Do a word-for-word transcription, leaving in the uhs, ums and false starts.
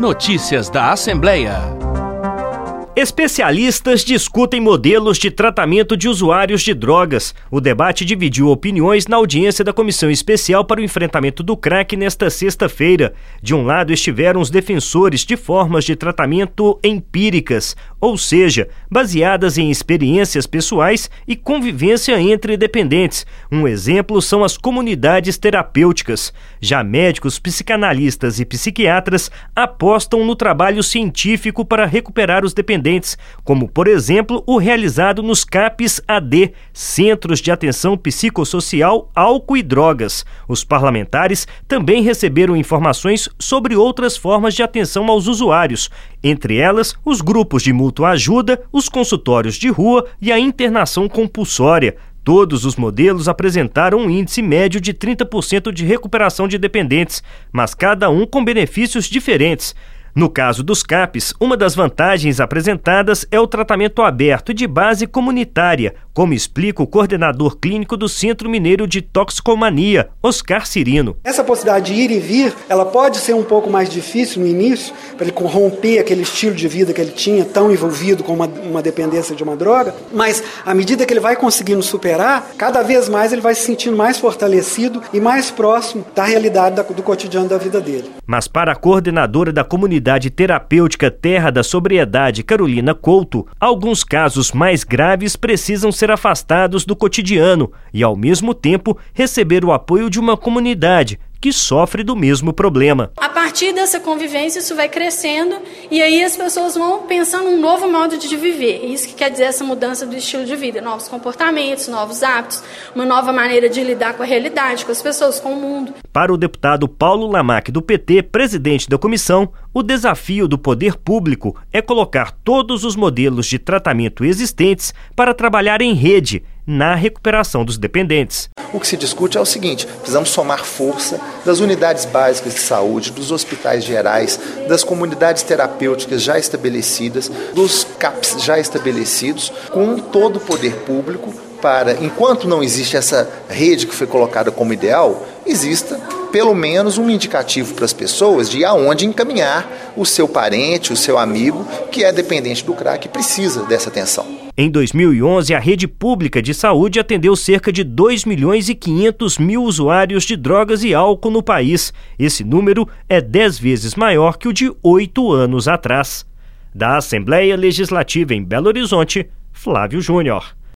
Notícias da Assembleia. Especialistas discutem modelos de tratamento de usuários de drogas. O debate dividiu opiniões na audiência da Comissão Especial para o Enfrentamento do Crack nesta sexta-feira. De um lado estiveram os defensores de formas de tratamento empíricas, ou seja, baseadas em experiências pessoais e convivência entre dependentes. Um exemplo são as comunidades terapêuticas. Já médicos, psicanalistas e psiquiatras apostam no trabalho científico para recuperar os dependentes, como, por exemplo, o realizado nos CAPs A D, Centros de Atenção Psicossocial, Álcool e Drogas. Os parlamentares também receberam informações sobre outras formas de atenção aos usuários, entre elas os grupos de mútua ajuda, os consultórios de rua e a internação compulsória. Todos os modelos apresentaram um índice médio de trinta por cento de recuperação de dependentes, mas cada um com benefícios diferentes. No caso dos CAPs, uma das vantagens apresentadas é o tratamento aberto e de base comunitária, como explica o coordenador clínico do Centro Mineiro de Toxicomania, Oscar Cirino. Essa possibilidade de ir e vir, ela pode ser um pouco mais difícil no início, para ele romper aquele estilo de vida que ele tinha, tão envolvido com uma, uma dependência de uma droga, mas à medida que ele vai conseguindo superar, cada vez mais ele vai se sentindo mais fortalecido e mais próximo da realidade da, do cotidiano da vida dele. Mas para a coordenadora da comunidade terapêutica Terra da Sobriedade, Carolina Couto, alguns casos mais graves precisam ser afastados do cotidiano e, ao mesmo tempo, receber o apoio de uma comunidade que sofre do mesmo problema. A partir dessa convivência, isso vai crescendo e aí as pessoas vão pensando um novo modo de viver. Isso que quer dizer essa mudança do estilo de vida, novos comportamentos, novos hábitos, uma nova maneira de lidar com a realidade, com as pessoas, com o mundo. Para o deputado Paulo Lamac, do P T, presidente da comissão, o desafio do poder público é colocar todos os modelos de tratamento existentes para trabalhar em rede na recuperação dos dependentes. O que se discute é o seguinte: precisamos somar força das unidades básicas de saúde, dos hospitais gerais, das comunidades terapêuticas já estabelecidas, dos CAPs já estabelecidos, com todo o poder público para, enquanto não existe essa rede que foi colocada como ideal, exista pelo menos um indicativo para as pessoas de aonde encaminhar o seu parente, o seu amigo que é dependente do crack e precisa dessa atenção. Em dois mil e onze, a rede pública de saúde atendeu cerca de dois milhões e quinhentos mil usuários de drogas e álcool no país. Esse número é dez vezes maior que o de oito anos atrás. Da Assembleia Legislativa em Belo Horizonte, Flávio Júnior.